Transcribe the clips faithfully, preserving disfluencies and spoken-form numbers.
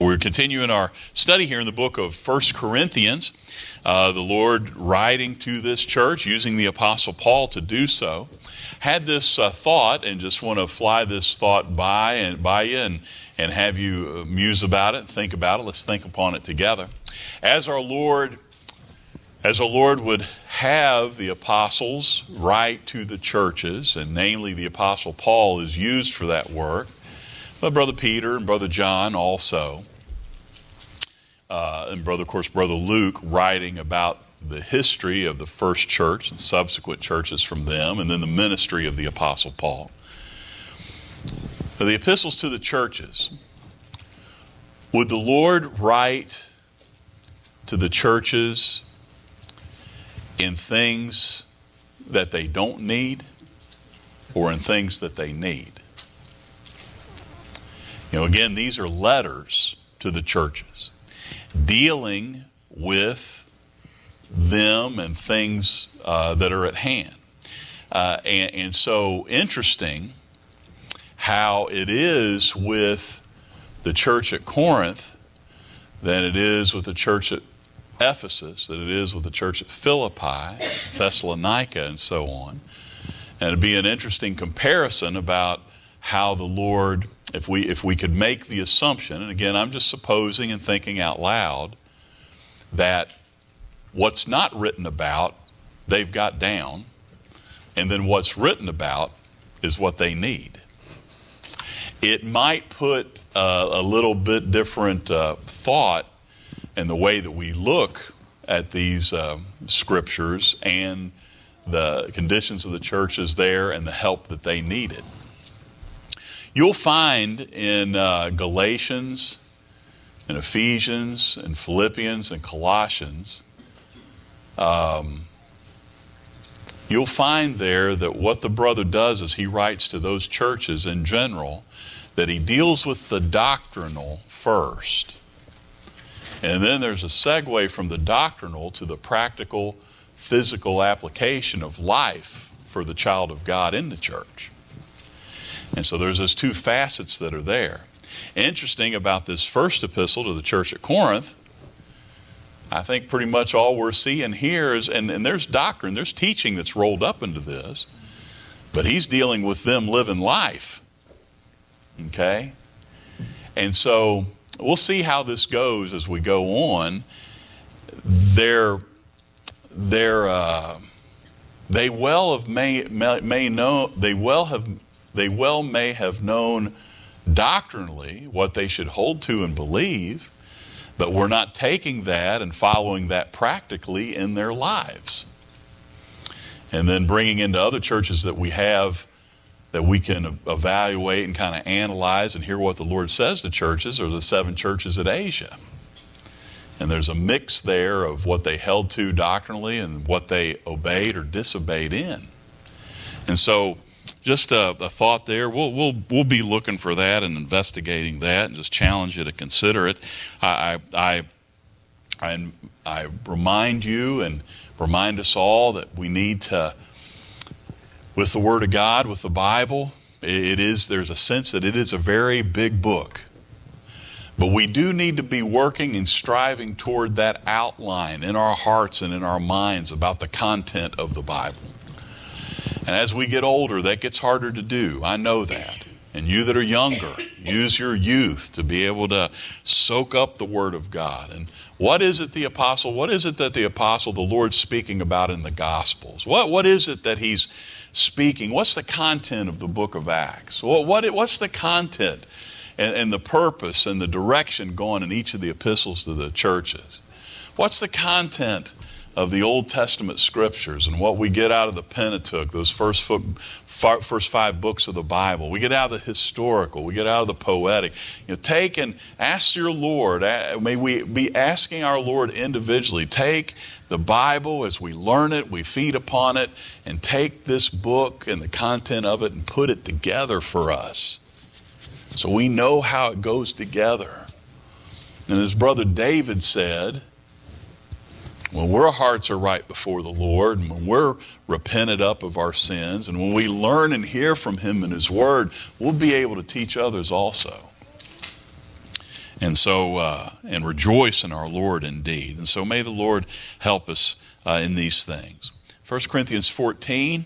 We're continuing our study here in the book of First Corinthians. Uh, the Lord, writing to this church, using the Apostle Paul to do so, had this uh, thought, and just want to fly this thought by and by you and, and have you muse about it, think about it. Let's think upon it together. As our Lord, as our Lord would have the apostles write to the churches, and namely the Apostle Paul is used for that work, but Brother Peter and Brother John also, uh, and brother, of course, Brother Luke writing about the history of the first church and subsequent churches from them, and then the ministry of the Apostle Paul. The epistles to the churches. Would the Lord write to the churches in things that they don't need or in things that they need? You know, again, these are letters to the churches dealing with them and things uh, that are at hand. Uh, and, and so interesting how it is with the church at Corinth than it is with the church at Ephesus, that it is with the church at Philippi, Thessalonica, and so on. And it'd be an interesting comparison about how the Lord, if we if we could make the assumption, and again, I'm just supposing and thinking out loud, that what's not written about, they've got down, and then what's written about is what they need. It might put uh, a little bit different uh, thought in the way that we look at these uh, scriptures and the conditions of the churches there and the help that they needed. You'll find in uh, Galatians and Ephesians and Philippians and Colossians, um, you'll find there that what the brother does is he writes to those churches in general that he deals with the doctrinal first. And then there's a segue from the doctrinal to the practical, physical application of life for the child of God in the church. And so there's those two facets that are there. Interesting about this first epistle to the church at Corinth, I think pretty much all we're seeing here is, and, and there's doctrine, there's teaching that's rolled up into this, but he's dealing with them living life. Okay? And so we'll see how this goes as we go on. They're, they're, uh, they well have may, may, may know, they well have They well may have known doctrinally what they should hold to and believe, but we're not taking that and following that practically in their lives. And then bringing into other churches that we have that we can evaluate and kind of analyze and hear what the Lord says to churches are the seven churches at Asia. And there's a mix there of what they held to doctrinally and what they obeyed or disobeyed in. And so just a, a thought there. We'll we'll we'll be looking for that and investigating that, and just challenge you to consider it. I I I, I remind you and remind us all that we need to, with the Word of God, with the Bible, it is there's a sense that it is a very big book, but we do need to be working and striving toward that outline in our hearts and in our minds about the content of the Bible. And as we get older, that gets harder to do. I know that. And you that are younger, use your youth to be able to soak up the Word of God. And what is it the apostle, what is it that the apostle, the Lord's speaking about in the Gospels? What What is it that he's speaking? What's the content of the book of Acts? What, what What's the content and, and the purpose and the direction going in each of the epistles to the churches? What's the content of the Old Testament scriptures and what we get out of the Pentateuch, those first foot, first five books of the Bible? We get out of the historical, we get out of the poetic. You know, take and ask your Lord, may we be asking our Lord individually, take the Bible as we learn it, we feed upon it, and take this book and the content of it and put it together for us so we know how it goes together. And as Brother David said, when our hearts are right before the Lord, and when we're repented up of our sins, and when we learn and hear from Him in His Word, we'll be able to teach others also. And so, uh, and rejoice in our Lord indeed. And so may the Lord help us uh, in these things. First Corinthians fourteen,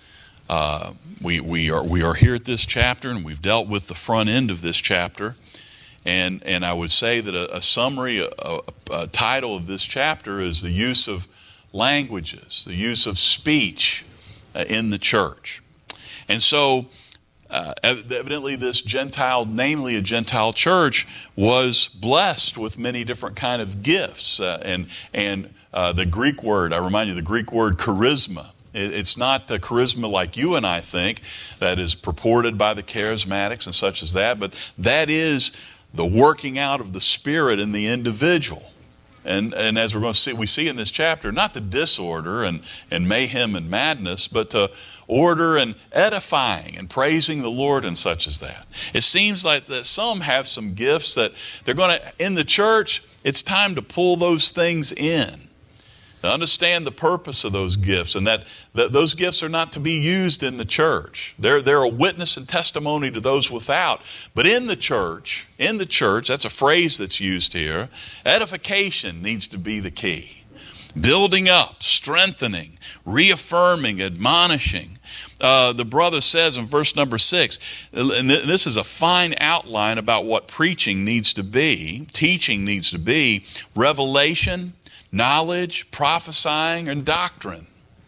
uh, we, we, are, we are here at this chapter, and we've dealt with the front end of this chapter. And, and I would say that a, a summary, a, a, a title of this chapter is the use of languages, the use of speech uh, in the church. And so, Uh, evidently this Gentile, namely a Gentile church, was blessed with many different kind of gifts. Uh, and and uh, the Greek word, I remind you, the Greek word charisma. It, it's not a charisma like you and I think that is purported by the charismatics and such as that, but that is the working out of the Spirit in the individual. And and as we're going to see, we see in this chapter, not the disorder and, and mayhem and madness, but the order and edifying and praising the Lord and such as that. It seems like that some have some gifts that they're going to, in the church, it's time to pull those things in. To understand the purpose of those gifts, and that, that those gifts are not to be used in the church. They're, they're a witness and testimony to those without. But in the church, in the church, that's a phrase that's used here, edification needs to be the key. Building up, strengthening, reaffirming, admonishing. Uh, the brother says in verse number six, and this is a fine outline about what preaching needs to be, teaching needs to be, revelation, knowledge, prophesying, and doctrine.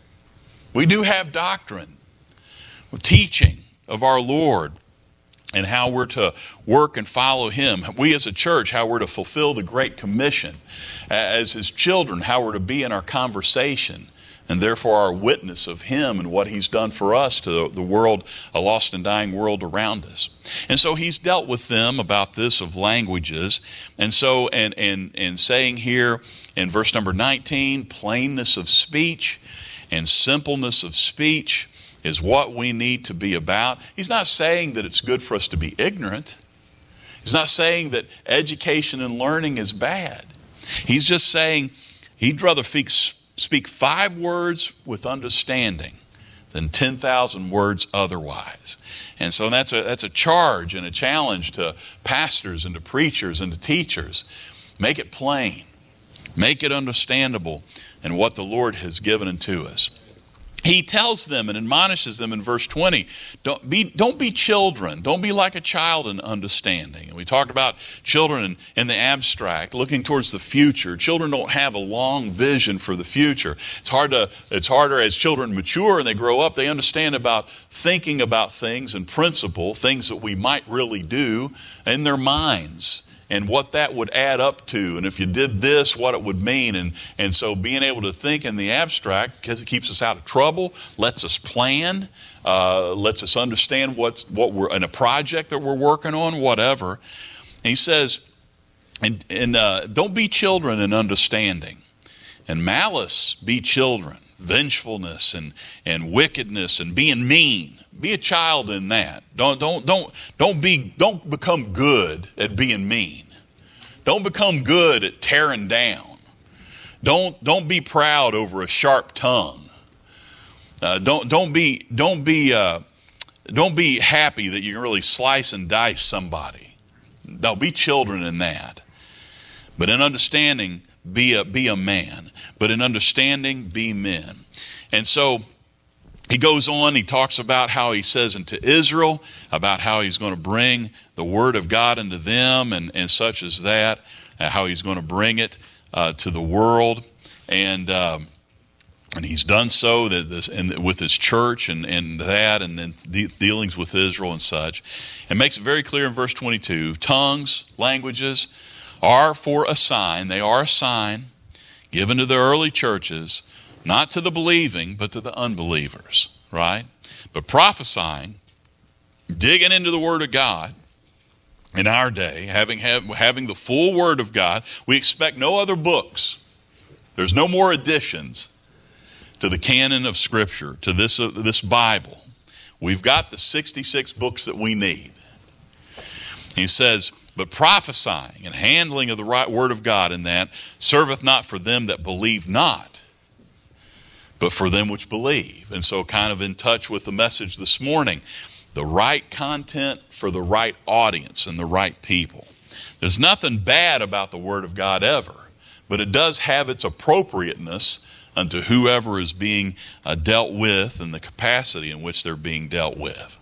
We do have doctrine, teaching of our Lord, and how we're to work and follow Him. We as a church, how we're to fulfill the Great Commission. As His children, how we're to be in our conversation, and therefore our witness of Him and what He's done for us to the world, a lost and dying world around us. And so He's dealt with them about this of languages. And so, and, and, and saying here in verse number nineteen, plainness of speech and simpleness of speech is what we need to be about. He's not saying that it's good for us to be ignorant. He's not saying that education and learning is bad. He's just saying he'd rather speak, speak five words with understanding than ten thousand words otherwise. And so that's a, that's a charge and a challenge to pastors and to preachers and to teachers. Make it plain. Make it understandable in what the Lord has given unto us. He tells them and admonishes them in verse twenty, don't be, don't be children. Don't be like a child in understanding. And we talked about children in, in the abstract, looking towards the future. Children don't have a long vision for the future. It's hard to, it's harder as children mature and they grow up, they understand about thinking about things in principle, things that we might really do in their minds, and what that would add up to, and if you did this, what it would mean. And, and so being able to think in the abstract, because it keeps us out of trouble, lets us plan, uh, lets us understand what's, what we're in a project that we're working on, whatever. And he says, and, and uh, don't be children in understanding, and malice be children, vengefulness and, and wickedness and being mean. Be a child in that. Don't don't don't don't be don't become good at being mean. Don't become good at tearing down. Don't don't be proud over a sharp tongue. Uh, don't don't be don't be uh, don't be happy that you can really slice and dice somebody. No, be children in that. But in understanding, be a be a man. But in understanding, be men. And so he goes on, he talks about how he says into Israel, about how he's going to bring the word of God into them and, and such as that, uh, how he's going to bring it uh, to the world. And um, and he's done so that this, and with his church and, and that, and then de- dealings with Israel and such. And makes it very clear in verse twenty-two, tongues, languages are for a sign, they are a sign given to the early churches, not to the believing, but to the unbelievers, right? But prophesying, digging into the Word of God in our day, having have, having the full Word of God, we expect no other books. There's no more additions to the canon of Scripture, to this, uh, this Bible. We've got the sixty-six books that we need. He says, but prophesying and handling of the right Word of God in that serveth not for them that believe not, but for them which believe. And so kind of in touch with the message this morning, the right content for the right audience and the right people. There's nothing bad about the Word of God ever, but it does have its appropriateness unto whoever is being uh, dealt with and the capacity in which they're being dealt with.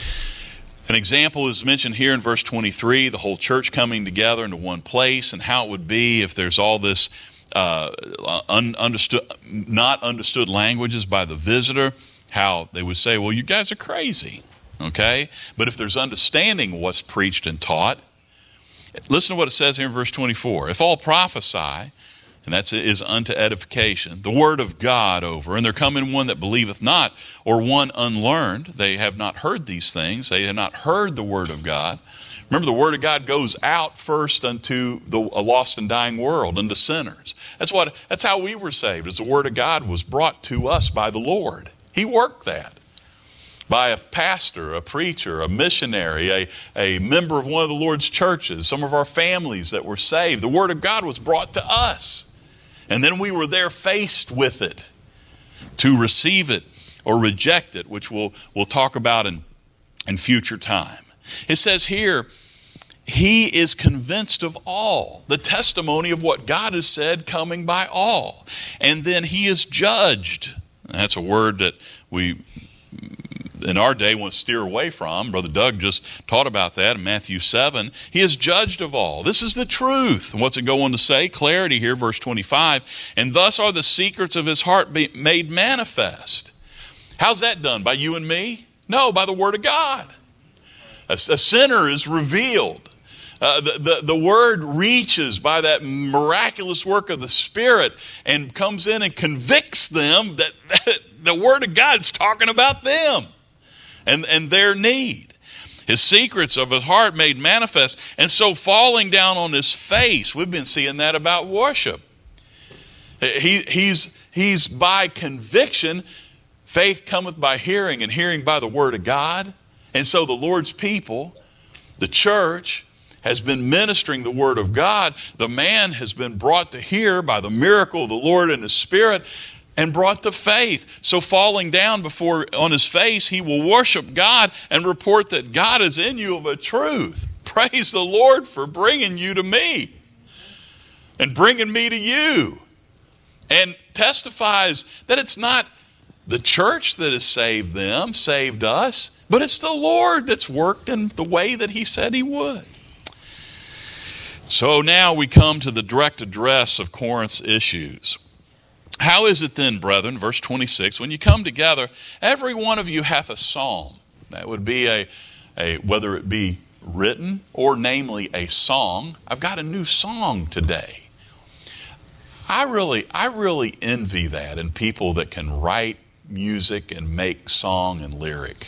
An example is mentioned here in verse twenty-three, the whole church coming together into one place, and how it would be if there's all this uh, un- understood, not understood languages by the visitor, how they would say, well, you guys are crazy, okay? But if there's understanding of what's preached and taught, listen to what it says here in verse twenty-four. If all prophesy, and that is unto edification, the word of God over, and there come in one that believeth not, or one unlearned, they have not heard these things, they have not heard the word of God. Remember, the word of God goes out first unto the, a lost and dying world, unto sinners. That's what. That's how we were saved, as the word of God was brought to us by the Lord. He worked that. By a pastor, a preacher, a missionary, a, a member of one of the Lord's churches, some of our families that were saved. The word of God was brought to us. And then we were there faced with it to receive it or reject it, which we'll, we'll talk about in, in future time. It says here, he is convinced of all, the testimony of what God has said coming by all. And then he is judged. That's a word that we, in our day, want to steer away from. Brother Doug just taught about that in Matthew seven. He is judged of all. This is the truth. What's it go on to say? Clarity here, verse twenty-five. And thus are the secrets of his heart be made manifest. How's that done? By you and me? No, by the word of God. A, a sinner is revealed. Uh, the, the, the word reaches by that miraculous work of the Spirit and comes in and convicts them that, that the word of God's talking about them and, and their need. His secrets of his heart made manifest, and so falling down on his face. We've been seeing that about worship. He, he's, he's by conviction. Faith cometh by hearing, and hearing by the word of God. And so the Lord's people, the church, has been ministering the word of God. The man has been brought to hear by the miracle of the Lord and his Spirit and brought to faith. So falling down before on his face, he will worship God and report that God is in you of a truth. Praise the Lord for bringing you to me and bringing me to you. And testifies that it's not the church that has saved them, saved us, but it's the Lord that's worked in the way that he said he would. So now we come to the direct address of Corinth's issues. How is it then, brethren, verse twenty-six, when you come together, every one of you hath a psalm. That would be a, a whether it be written or namely a song. I've got a new song today. I really, I really envy that in people that can write music and make song and lyric.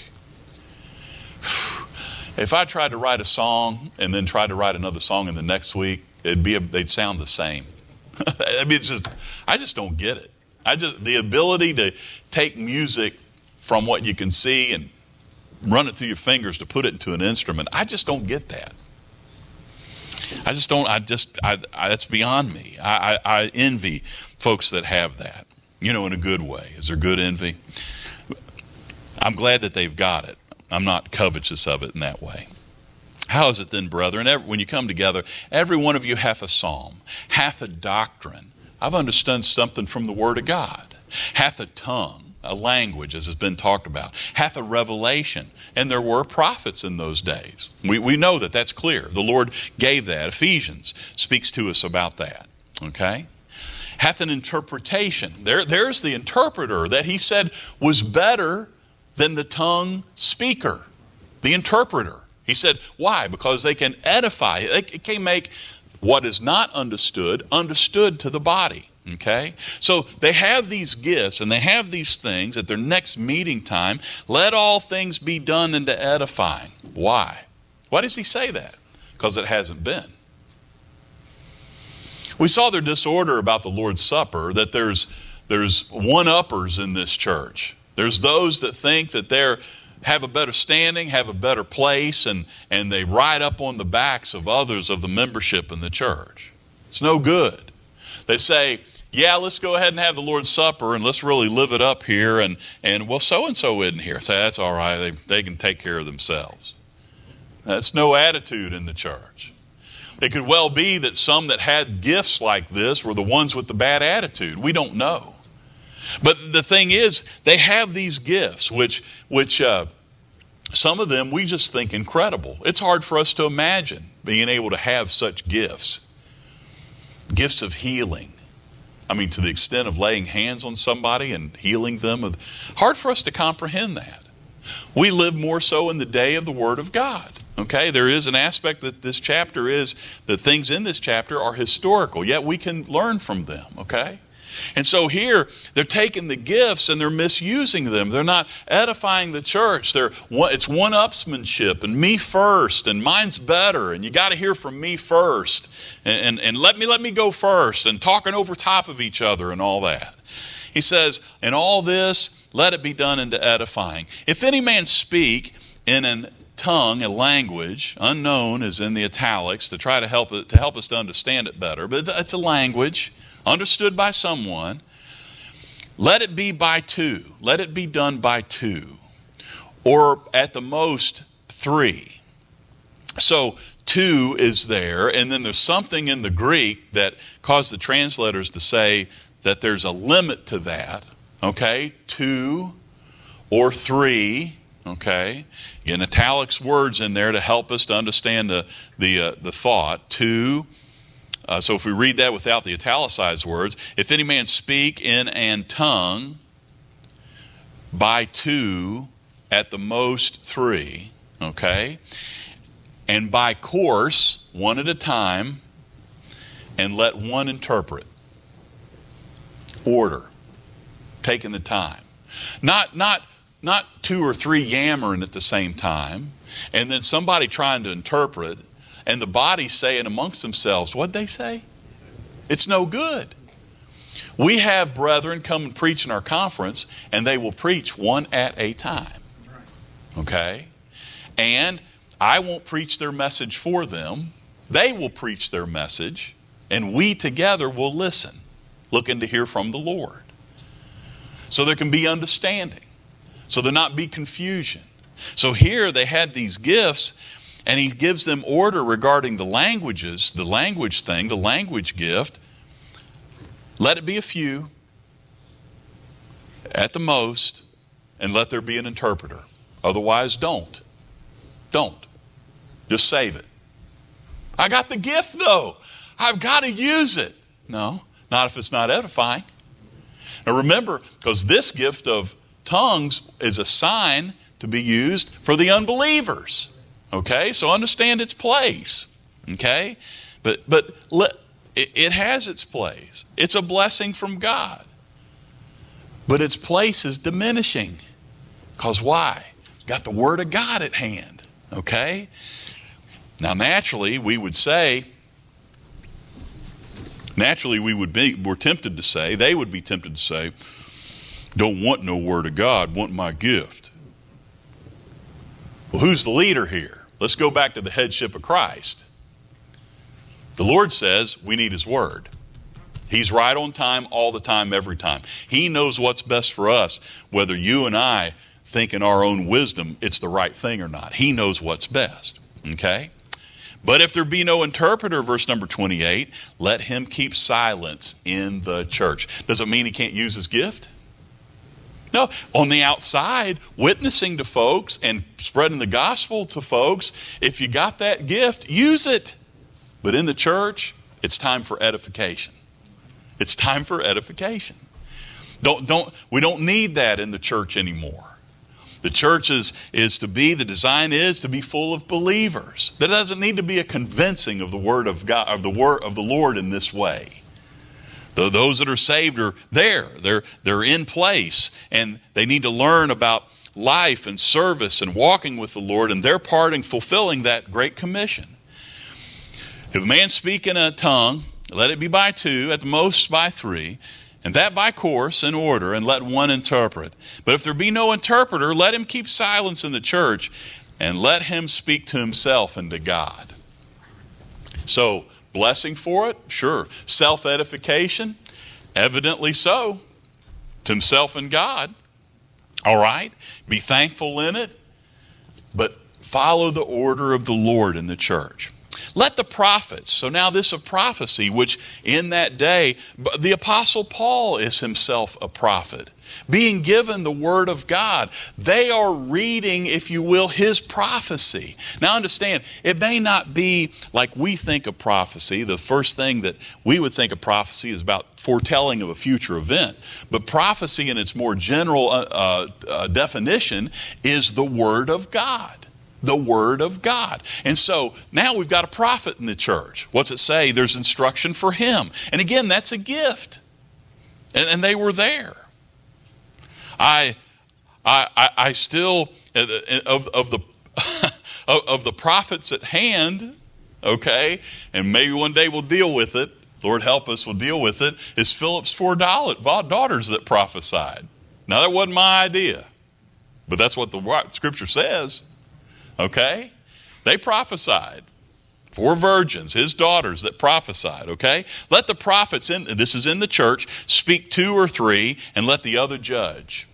If I tried to write a song and then tried to write another song in the next week, it'd be a, they'd sound the same. I mean, it's just I just don't get it. I just the ability to take music from what you can see and run it through your fingers to put it into an instrument. I just don't get that. I just don't. I just I, I, that's beyond me. I, I, I envy folks that have that. You know, in a good way. Is there good envy? I'm glad that they've got it. I'm not covetous of it in that way. How is it then, brethren? Every, when you come together, every one of you hath a psalm, hath a doctrine. I've understood something from the Word of God. Hath a tongue, a language, as has been talked about. Hath a revelation. And there were prophets in those days. We, we know that that's clear. The Lord gave that. Ephesians speaks to us about that. Okay? Hath an interpretation. There, there's the interpreter that he said was better than the tongue speaker, the interpreter. He said, why? Because they can edify. They can make what is not understood, understood to the body. Okay? So they have these gifts and they have these things at their next meeting time. Let all things be done unto edifying. Why? Why does he say that? Because it hasn't been. We saw their disorder about the Lord's Supper, that there's, there's one-uppers in this church. There's those that think that they have a better standing, have a better place, and, and they ride up on the backs of others of the membership in the church. It's no good. They say, yeah, let's go ahead and have the Lord's Supper and let's really live it up here. And, and well, so-and-so isn't here. Say, that's all right. They, they can take care of themselves. That's no attitude in the church. It could well be that some that had gifts like this were the ones with the bad attitude. We don't know. But the thing is, they have these gifts, which, which uh, some of them we just think incredible. It's hard for us to imagine being able to have such gifts. Gifts of healing. I mean, to the extent of laying hands on somebody and healing them. Hard for us to comprehend that. We live more so in the day of the Word of God. Okay, there is an aspect that this chapter is, the things in this chapter are historical, yet we can learn from them, okay? And so here, they're taking the gifts and they're misusing them. They're not edifying the church. They're It's one-upsmanship and me first and mine's better and you got to hear from me first and, and, and let me let me go first and talking over top of each other and all that. He says, in all this, let it be done unto edifying. If any man speak in an tongue, a language, unknown is in the italics to try to help it, to help us to understand it better, but it's a language understood by someone. Let it be by two. Let it be done by two, or at the most three. So two is there, and then there's something in the Greek that caused the translators to say that there's a limit to that. Okay, two or three. Okay, again, italics words in there to help us to understand the the uh, the thought. Two. Uh, so if we read that without the italicized words, if any man speak in an tongue, by two, at the most three. Okay, and by course, one at a time, and let one interpret. Order, taking the time, not not. Not two or three yammering at the same time, and then somebody trying to interpret, and the body saying amongst themselves, what'd they say? It's no good. We have brethren come and preach in our conference, and they will preach one at a time. Okay? And I won't preach their message for them. They will preach their message, and we together will listen, looking to hear from the Lord. So there can be understanding. So there not be confusion. So here they had these gifts, and he gives them order regarding the languages, the language thing, the language gift. Let it be a few, at the most, and let there be an interpreter. Otherwise, don't. Don't. Just save it. I got the gift, though. I've got to use it. No, not if it's not edifying. Now remember, because this gift of tongues is a sign to be used for the unbelievers. Okay, so understand its place. Okay, but but let, it, it has its place. It's a blessing from God, but its place is diminishing. Because why? Got the Word of God at hand. Okay, now naturally we would say, naturally we would be, we're tempted to say, they would be tempted to say, don't want no Word of God, want my gift. Well, who's the leader here? Let's go back to the headship of Christ. The Lord says we need His Word. He's right on time, all the time, every time. He knows what's best for us, whether you and I think in our own wisdom it's the right thing or not. He knows what's best. Okay? But if there be no interpreter, verse number twenty-eight, let him keep silence in the church. Does it mean he can't use his gift? No, on the outside, witnessing to folks and spreading the gospel to folks, if you got that gift, use it. But in the church, it's time for edification. It's time for edification. Don't, don't, we don't need that in the church anymore. The church is, is to be, the design is to be full of believers. There doesn't need to be a convincing of the word of God, of the word of the Lord in this way. Those that are saved are there. They're, they're in place. And they need to learn about life and service and walking with the Lord and their part in fulfilling that great commission. If a man speak in a tongue, let it be by two, at the most by three, and that by course and order, and let one interpret. But if there be no interpreter, let him keep silence in the church, and let him speak to himself and to God. So, blessing for it? Sure. Self-edification? Evidently so. To himself and God. All right. Be thankful in it. But follow the order of the Lord in the church. Let the prophets, so now this of prophecy, which in that day, the Apostle Paul is himself a prophet, being given the Word of God. They are reading, if you will, his prophecy. Now understand, it may not be like we think of prophecy. The first thing that we would think of prophecy is about foretelling of a future event. But prophecy in its more general uh, uh, definition is the Word of God. The Word of God. And so now we've got a prophet in the church. What's it say? There's instruction for him. And again, that's a gift. And, and they were there. I, I, I still of of the of, of the prophets at hand, okay, and maybe one day we'll deal with it. Lord help us, we'll deal with it. Is Philip's four daughters that prophesied? Now that wasn't my idea, but that's what the Scripture says. Okay, they prophesied. Four virgins, his daughters that prophesied, okay? Let the prophets, in this is in the church, speak two or three, and let the other judge.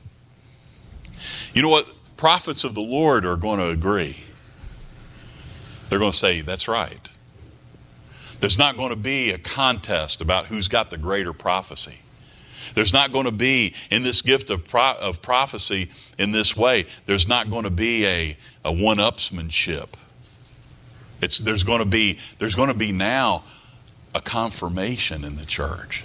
You know what? Prophets of the Lord are going to agree. They're going to say, that's right. There's not going to be a contest about who's got the greater prophecy. There's not going to be, in this gift of pro, of prophecy in this way, there's not going to be a, a one-upsmanship. It's, there's going to be, there's going to be now a confirmation in the church.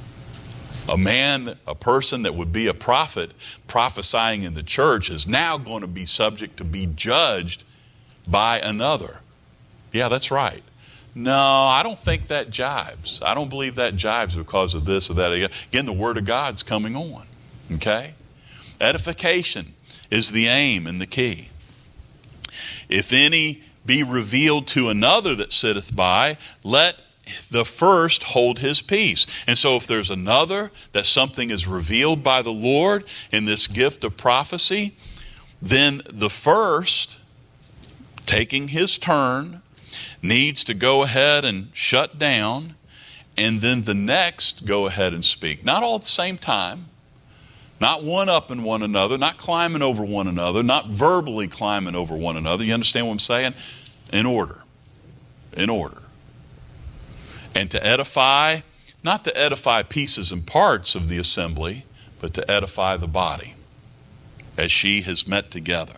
A man, a person that would be a prophet prophesying in the church is now going to be subject to be judged by another. Yeah, that's right. No, I don't think that jibes. I don't believe that jibes because of this or that. Again, the Word of God's coming on. Okay? Edification is the aim and the key. If any be revealed to another that sitteth by, let the first hold his peace. And so if there's another that something is revealed by the Lord in this gift of prophecy, then the first, taking his turn, needs to go ahead and shut down, and then the next go ahead and speak. Not all at the same time, not one up in one another, not climbing over one another, not verbally climbing over one another. You understand what I'm saying? In order. In order. And to edify, not to edify pieces and parts of the assembly, but to edify the body, as she has met together.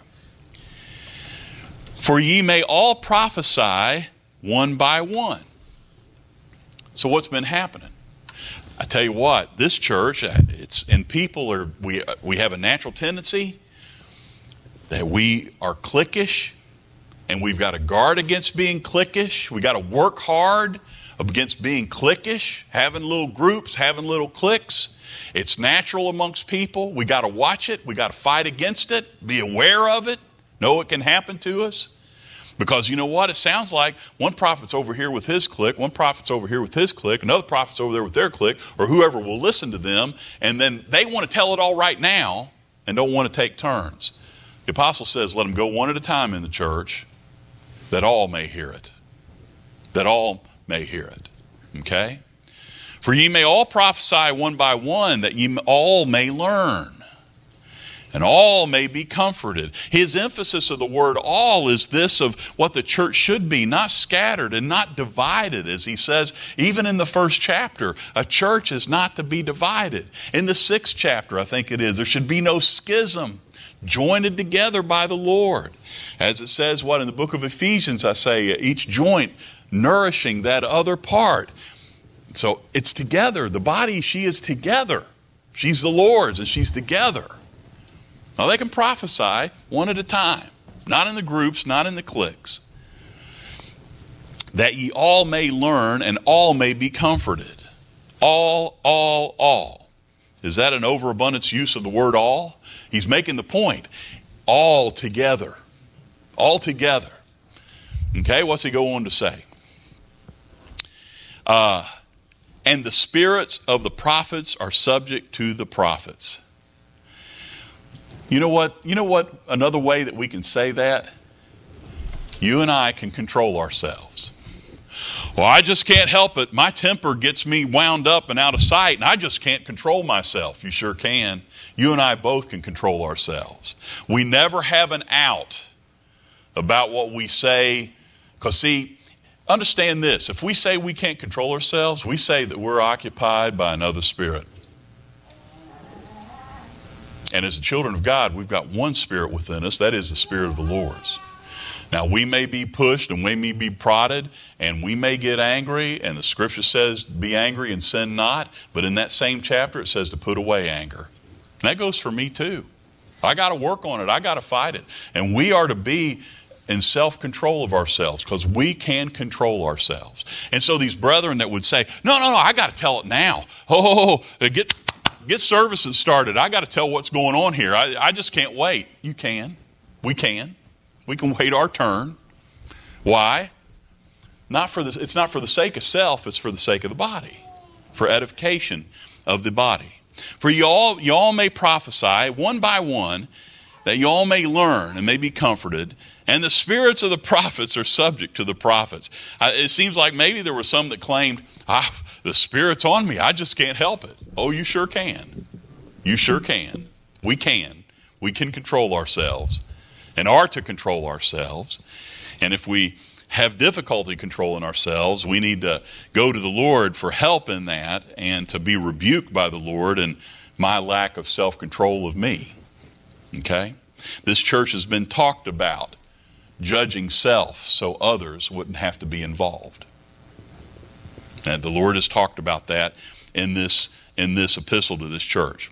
For ye may all prophesy one by one. So what's been happening? I tell you what, this church, it's and people are we we have a natural tendency that we are cliquish, and we've got to guard against being cliquish. We got to work hard against being cliquish, having little groups, having little cliques. It's natural amongst people. We got to watch it. We got to fight against it. Be aware of it. Know it can happen to us. Because you know what? It sounds like one prophet's over here with his clique, one prophet's over here with his clique, another prophet's over there with their clique, or whoever will listen to them, and then they want to tell it all right now and don't want to take turns. The apostle says, let them go one at a time in the church, that all may hear it. That all may hear it. Okay? For ye may all prophesy one by one, that ye all may learn. And all may be comforted. His emphasis of the word all is this of what the church should be, not scattered and not divided, as he says, even in the first chapter. A church is not to be divided. In the sixth chapter, I think it is, there should be no schism, jointed together by the Lord. As it says, what, in the book of Ephesians, I say, each joint nourishing that other part. So it's together. The body, she is together. She's the Lord's and she's together. Now they can prophesy one at a time, not in the groups, not in the cliques. That ye all may learn and all may be comforted. All, all, all. Is that an overabundance use of the word all? He's making the point. All together. All together. Okay, what's he go on to say? Uh, and the spirits of the prophets are subject to the prophets. You know what? You know what? Another way that we can say that? You and I can control ourselves. Well, I just can't help it. My temper gets me wound up and out of sight, and I just can't control myself. You sure can. You and I both can control ourselves. We never have an out about what we say. Because, see, understand this. If we say we can't control ourselves, we say that we're occupied by another spirit. And as the children of God, we've got one spirit within us. That is the Spirit of the Lord's. Now, we may be pushed and we may be prodded and we may get angry. And the Scripture says, be angry and sin not. But in that same chapter, it says to put away anger. And that goes for me too. I got to work on it. I got to fight it. And we are to be in self-control of ourselves because we can control ourselves. And so these brethren that would say, no, no, no, I got to tell it now. Oh, get, get services started. I got to tell what's going on here. I, I just can't wait. You can. We can. We can wait our turn. Why? Not for the, it's not for the sake of self. It's for the sake of the body. For edification of the body. For y'all, y'all may prophesy one by one, that y'all may learn and may be comforted. And the spirits of the prophets are subject to the prophets. Uh, it seems like maybe there were some that claimed, ah, the Spirit's on me. I just can't help it. Oh, you sure can. You sure can. We can. We can control ourselves and are to control ourselves. And if we have difficulty controlling ourselves, we need to go to the Lord for help in that and to be rebuked by the Lord and my lack of self-control of me. Okay? This church has been talked about judging self so others wouldn't have to be involved. And the Lord has talked about that in this, in this epistle to this church.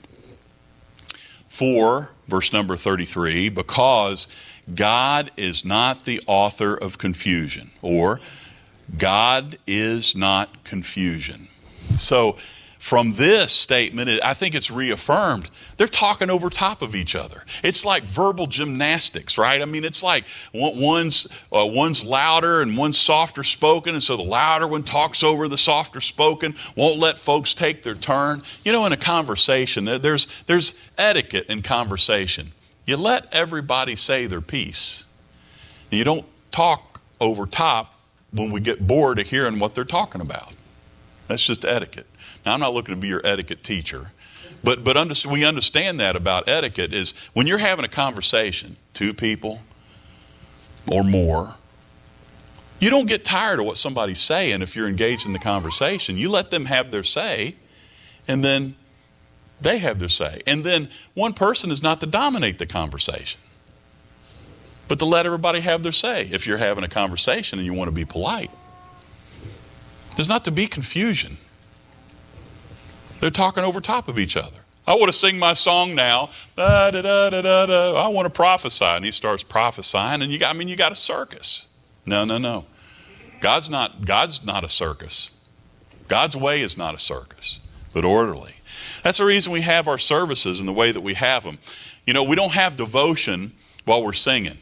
For, verse number thirty-three, because God is not the author of confusion, or God is not confusion. So, from this statement, I think it's reaffirmed. They're talking over top of each other. It's like verbal gymnastics, right? I mean, it's like one's uh, one's louder and one's softer spoken, and so the louder one talks over the softer spoken, won't let folks take their turn. You know, in a conversation, there's there's etiquette in conversation. You let everybody say their piece. You don't talk over top when we get bored of hearing what they're talking about. That's just etiquette. Now, I'm not looking to be your etiquette teacher, but but under, we understand that about etiquette is when you're having a conversation, two people or more, you don't get tired of what somebody's saying if you're engaged in the conversation. You let them have their say, and then they have their say. And then one person is not to dominate the conversation, but to let everybody have their say if you're having a conversation and you want to be polite. There's not to be confusion. They're talking over top of each other. I want to sing my song now. Da, da, da, da, da, da. I want to prophesy. And he starts prophesying. And you got, I mean, you got a circus. No, no, no. God's not, God's not a circus. God's way is not a circus, but orderly. That's the reason we have our services in the way that we have them. You know, we don't have devotion while we're singing.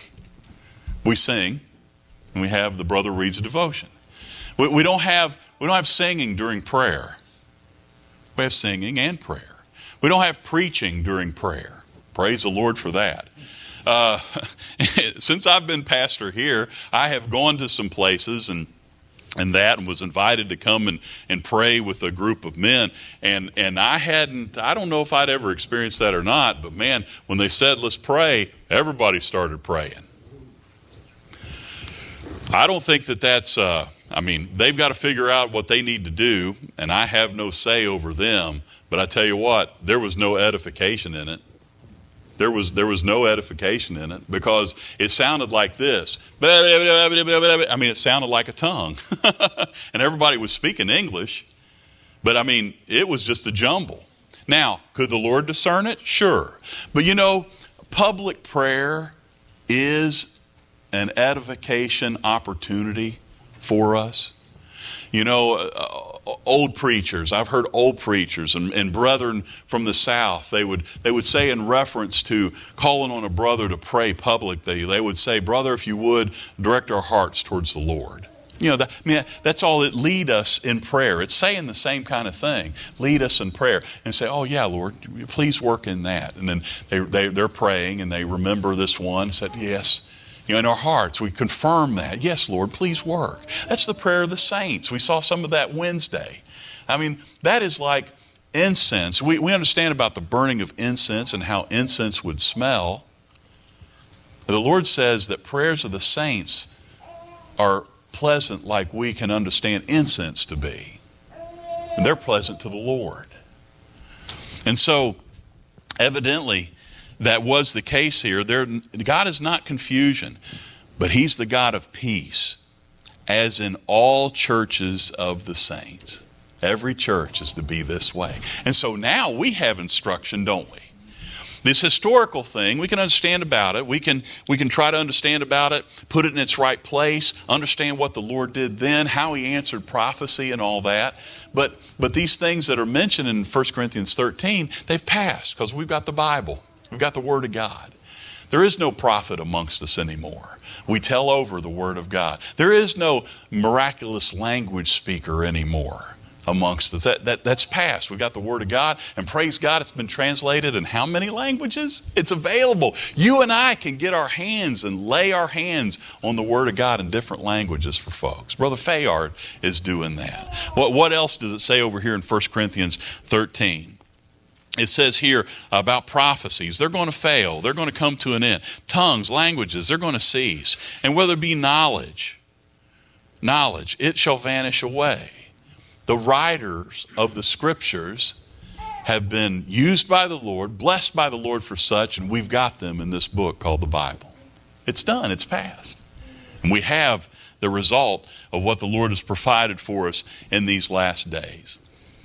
We sing, and we have the brother reads a devotion. We, we don't have we don't have singing during prayer. We have singing and prayer. We don't have preaching during prayer. Praise the Lord for that. Uh, since I've been pastor here, I have gone to some places and and that and was invited to come and, and pray with a group of men. And, and I hadn't, I don't know if I'd ever experienced that or not, but man, when they said, let's pray, everybody started praying. I don't think that that's, uh, I mean, they've got to figure out what they need to do, and I have no say over them. But I tell you what, there was no edification in it. There was there was no edification in it because it sounded like this. I mean, it sounded like a tongue. And everybody was speaking English. But I mean, it was just a jumble. Now, could the Lord discern it? Sure. But you know, public prayer is an edification opportunity for us. You know, uh, old preachers, I've heard old preachers and, and brethren from the South, they would they would say in reference to calling on a brother to pray publicly, they would say, brother, if you would, direct our hearts towards the Lord. You know, that, I mean, that's all it lead us in prayer. It's saying the same kind of thing. Lead us in prayer and say, oh yeah, Lord, please work in that. And then they, they, they're praying and they remember this one, said, yes. You know, in our hearts, we confirm that. Yes, Lord, please work. That's the prayer of the saints. We saw some of that Wednesday. I mean, that is like incense. We, we understand about the burning of incense and how incense would smell. The Lord says that prayers of the saints are pleasant like we can understand incense to be. They're pleasant to the Lord. And so, evidently, that was the case here. There, God is not confusion, but He's the God of peace, as in all churches of the saints. Every church is to be this way. And so now we have instruction, don't we? This historical thing, we can understand about it. We can, we can try to understand about it, put it in its right place, understand what the Lord did then, how He answered prophecy and all that. But, but these things that are mentioned in First Corinthians thirteen, they've passed because we've got the Bible. We've got the Word of God. There is no prophet amongst us anymore. We tell over the Word of God. There is no miraculous language speaker anymore amongst us. That, that, that's past. We've got the Word of God, and praise God, it's been translated in how many languages? It's available. You and I can get our hands and lay our hands on the Word of God in different languages for folks. Brother Fayard is doing that. What, what else does it say over here in First Corinthians thirteen? It says here about prophecies. They're going to fail. They're going to come to an end. Tongues, languages, they're going to cease. And whether it be knowledge, knowledge, it shall vanish away. The writers of the Scriptures have been used by the Lord, blessed by the Lord for such, and we've got them in this book called the Bible. It's done. It's passed. And we have the result of what the Lord has provided for us in these last days.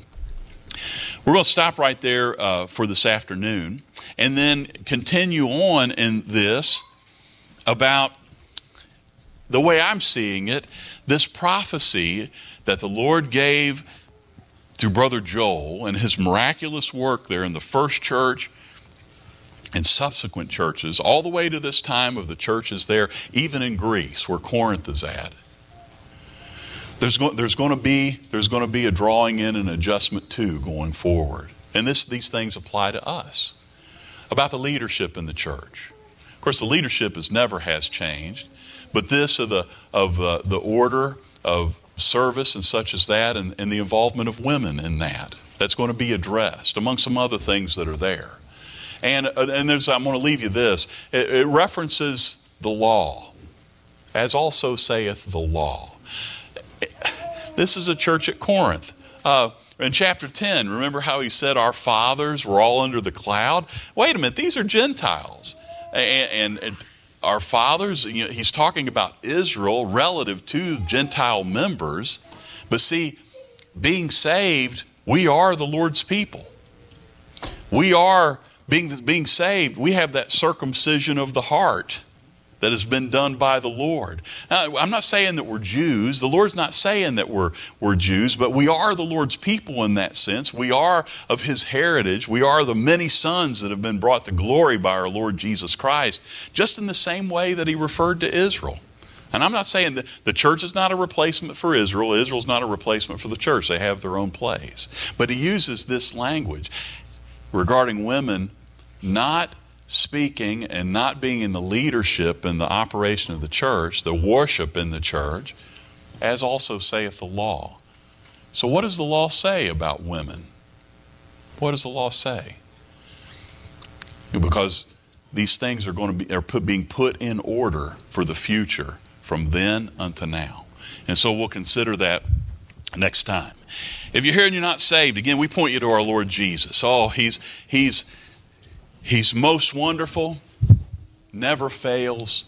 We're going to stop right there uh, for this afternoon and then continue on in this about the way I'm seeing it, this prophecy that the Lord gave through Brother Joel and his miraculous work there in the first church and subsequent churches, all the way to this time of the churches there, even in Greece, where Corinth is at. There's going, there's going to be there's going to be a drawing in and adjustment too going forward, and this these things apply to us. About the leadership in the church, of course, the leadership is never has changed, but this of the of uh, the order of service and such as that, and, and the involvement of women in that, that's going to be addressed among some other things that are there. And and there's I'm going to leave you this. It, it references the law, as also saith the law. This is a church at Corinth. Uh, in chapter ten, remember how he said our fathers were all under the cloud? Wait a minute, these are Gentiles. And, and, and our fathers, you know, he's talking about Israel relative to Gentile members. But see, being saved, we are the Lord's people. We are, being, being saved, we have that circumcision of the heart that has been done by the Lord. Now, I'm not saying that we're Jews. The Lord's not saying that we're, we're Jews, but we are the Lord's people in that sense. We are of His heritage. We are the many sons that have been brought to glory by our Lord Jesus Christ, just in the same way that He referred to Israel. And I'm not saying that the church is not a replacement for Israel. Israel's not a replacement for the church. They have their own place. But He uses this language regarding women not speaking and not being in the leadership and the operation of the church, the worship in the church, as also saith the law. So what does the law say about women? What does the law say? Because these things are going to be are put, being put in order for the future from then unto now. And so we'll consider that next time. If you're here and you're not saved, again, we point you to our Lord Jesus. Oh, He's He's He's most wonderful, never fails,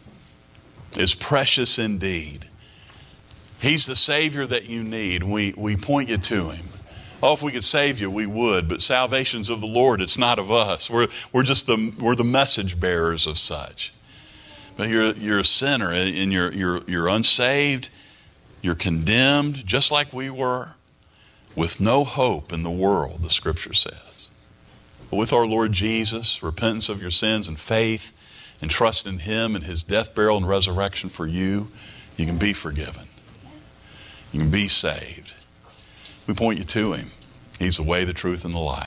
is precious indeed. He's the Savior that you need. We, we point you to Him. Oh, if we could save you, we would, but salvation's of the Lord. It's not of us. We're, we're just the, we're the message bearers of such. But you're, you're a sinner and you're, you're, you're unsaved. You're condemned just like we were, with no hope in the world, the Scripture says. But with our Lord Jesus, repentance of your sins and faith and trust in Him and His death, burial, and resurrection for you, you can be forgiven. You can be saved. We point you to Him. He's the way, the truth, and the life.